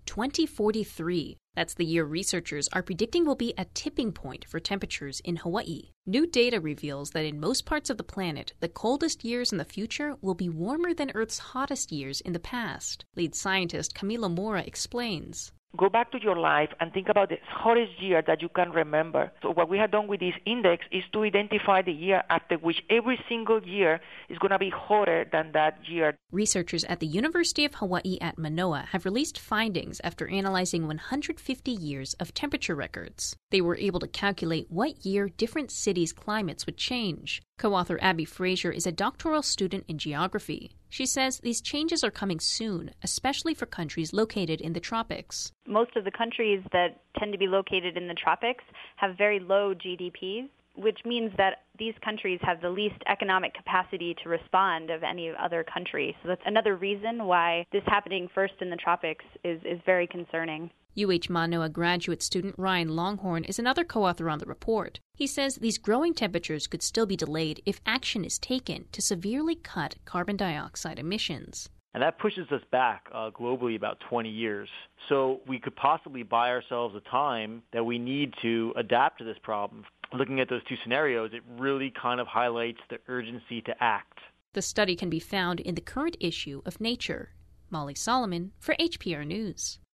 2043. That's the year researchers are predicting will be a tipping point for temperatures in Hawaii. New data reveals that in most parts of the planet, the coldest years in the future will be warmer than Earth's hottest years in the past. Lead scientist Camila Mora explains. Go back to your life and think about the hottest year that you can remember. So what we have done with this index is to identify the year after which every single year is going to be hotter than that year. Researchers at the University of Hawaii at Manoa have released findings after analyzing 150 years of temperature records. They were able to calculate what year different cities' climates would change. Co-author Abby Fraser is a doctoral student in geography. She says these changes are coming soon, especially for countries located in the tropics. Most of the countries that tend to be located in the tropics have very low GDPs, which means that these countries have the least economic capacity to respond of any other country. So that's another reason why this happening first in the tropics is very concerning. UH Manoa graduate student Ryan Longhorn is another co-author on the report. He says these growing temperatures could still be delayed if action is taken to severely cut carbon dioxide emissions. And that pushes us back globally about 20 years. So we could possibly buy ourselves the time that we need to adapt to this problem. Looking at those two scenarios, it really kind of highlights the urgency to act. The study can be found in the current issue of Nature. Molly Solomon for HPR News.